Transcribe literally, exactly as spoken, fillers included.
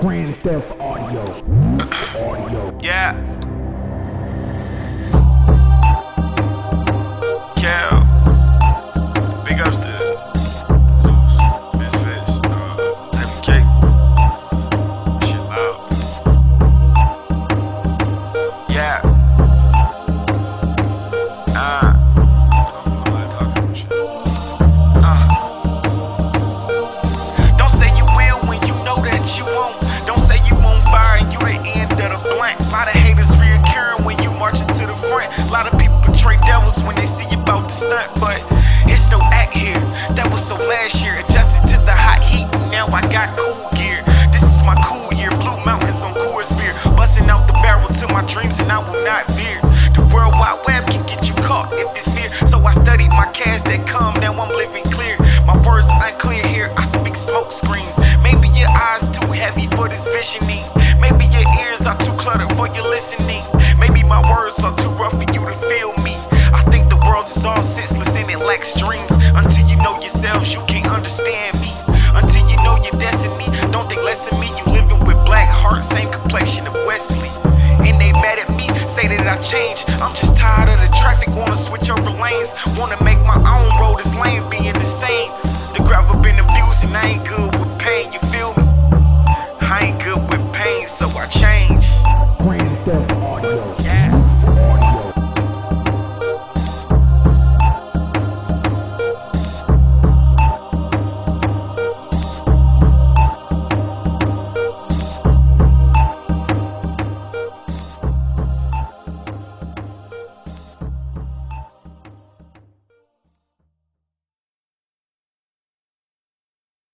Grand Theft Audio. Audio. Yeah. Cal. Big ups to Zeus, Misfits, uh, Heavy Cake. Shit loud. Yeah. Uh. I'm gonna talk about shit. Uh. Don't say you will when you know that you won't. Don't say you on fire and you the end of the blunt. Lot of haters reoccurring when you marching to the front. Lot of people portray devils when they see you about to stunt, but it's no act here. That was so last year. Adjusted to the hot heat and now I got cool gear. This is my cool year. Blue Mountains on Coors beer. Busting out the barrel to my dreams and I will not veer. The World Wide Web can get you caught if it's near. So I studied my cash that come. Now I'm living clear. My words unclear here. I speak smoke screens. Maybe your eyes too heavy for this visioning. Maybe your ears are too cluttered for your listening. Maybe my words are too rough for you to feel me. I think the world is all senseless and it lacks dreams. Until you know yourselves, you can't understand me. Until you know your destiny, don't think less of me. You living with black heart, same complexion of Wesley. And they mad at me, say that I've changed. I'm just tired of the traffic, wanna switch over lanes. Wanna make my own road, this lane being the same. The gravel been abused and I ain't good with pain.